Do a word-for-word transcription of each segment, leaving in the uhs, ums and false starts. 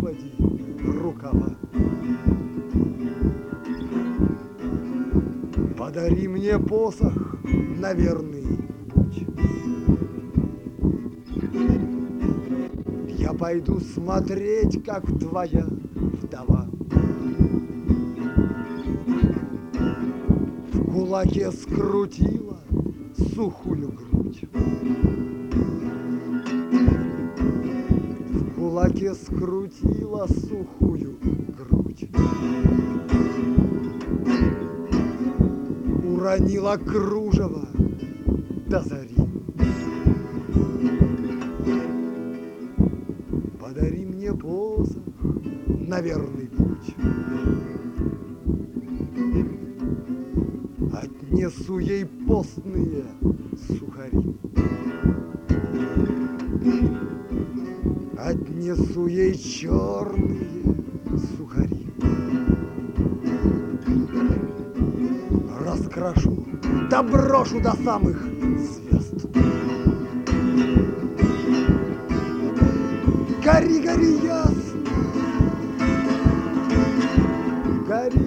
Господи, рукава. Подари мне посох на верный путь. Я пойду смотреть, как твоя вдова в кулаке скрутила сухую грудь. В кулаке скрутила сухую грудь. Уронила кружево до зари. Подари мне посох на верный путь. Отнесу ей постные сухари. Отнесу ей черные сухари. Раскрашу, да брошу до самых звезд. Гори, гори, ясно, гори.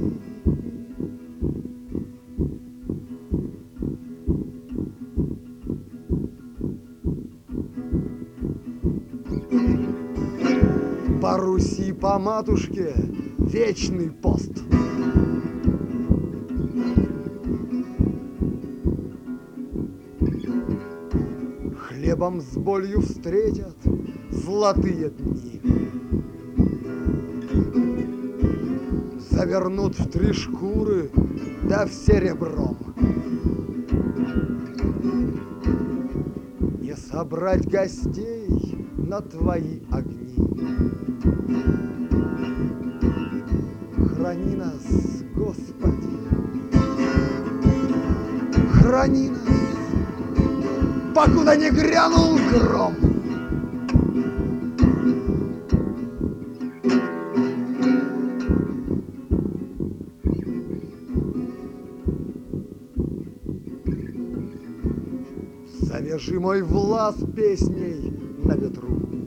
По Руси, по матушке вечный пост. Хлебом с болью встретят золотые дни. Завернут в три шкуры, да в серебром. Не собрать гостей на твои огни. Храни нас, Господи, храни нас, покуда не грянул гром. Завяжи мой влас песней на ветру.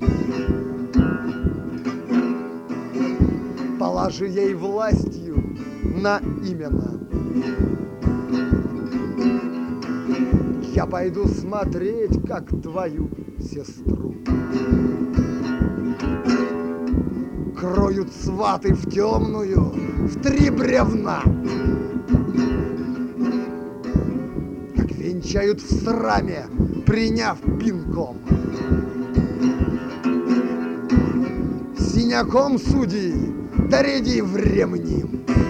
Положи ей властью на имена. Я пойду смотреть, как твою сестру кроют сваты в темную, в три бревна. Как венчают в сраме, приняв пинком. Синяком судьи, да ряди в ремни.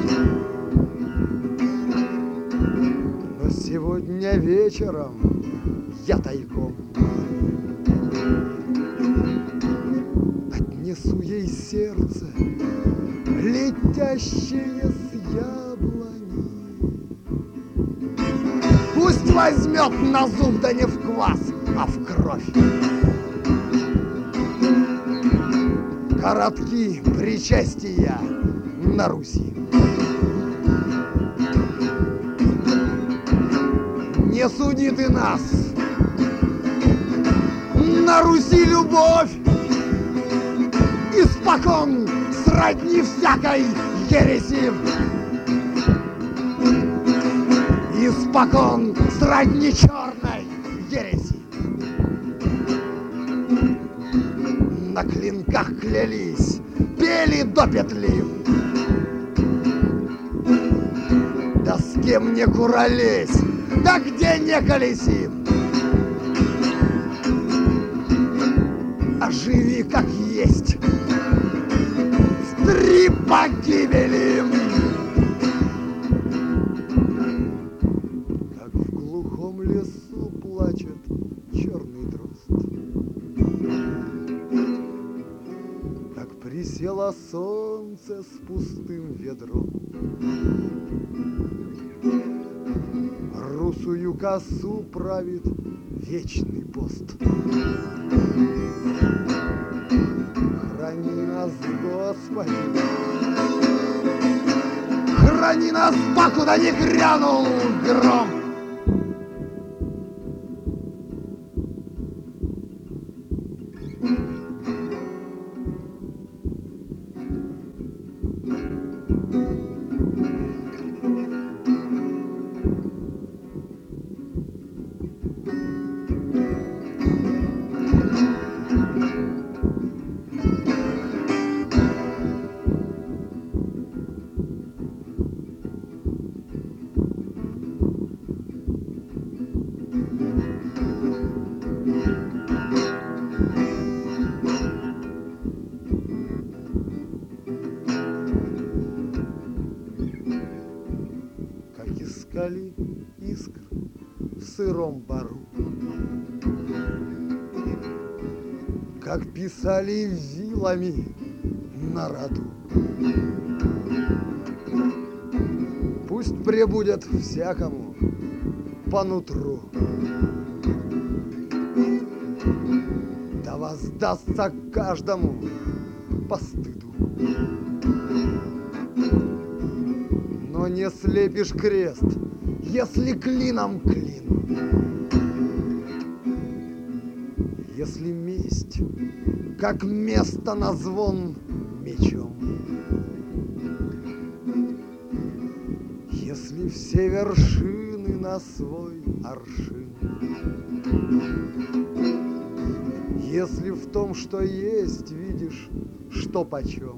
Но сегодня вечером я тайком отнесу ей сердце, летящее с яблони. Пусть возьмет на зуб, да не в квас, а в кровь. Коротки причастия на Руси. Не суди ты нас, на Руси любовь испокон сродни всякой ереси. Испокон сродни черной ереси. На клинках клялись, пели до петли. Да с кем не куролесь, да где не колеси. А живи как есть, в три погибели. Как в глухом лесу плачет черный дрозд. Присело солнце с пустым ведром. Русую косу правит вечный пост. Храни нас, Господи, храни нас, покуда не грянул гром. Москали искр в сыром бару. Как писали вилами на роду. Пусть пребудет всякому по нутру, да воздастся каждому по стыду. Но не слепишь крест, если клином клин. Если месть, как место на звон мечом. Если все вершины на свой аршин. Если в том, что есть, видишь, что почем.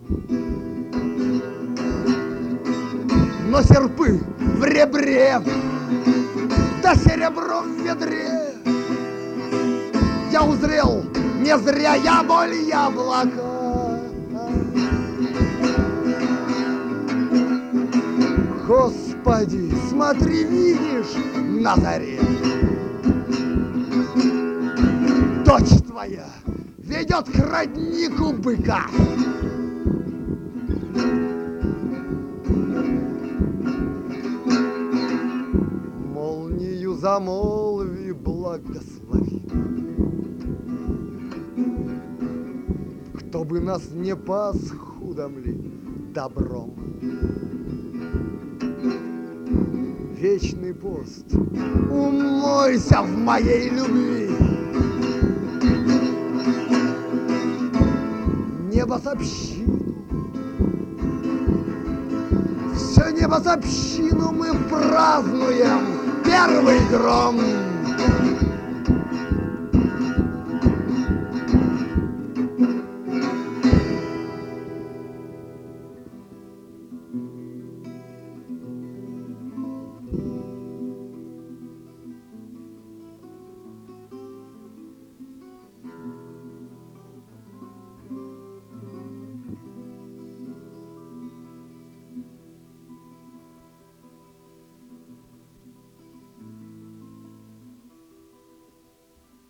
Но серпы в ребре, да серебро в ведре. Я узрел, не зря я боль яблока. Господи, смотри, видишь, Назарет. Дочь твоя ведет к роднику быка. Молнию замолви, благослови. Кто бы нас не пас худом ли добром. Вечный пост, умойся в моей любви. Небо с общину, все небо с общину мы празднуем первый гром.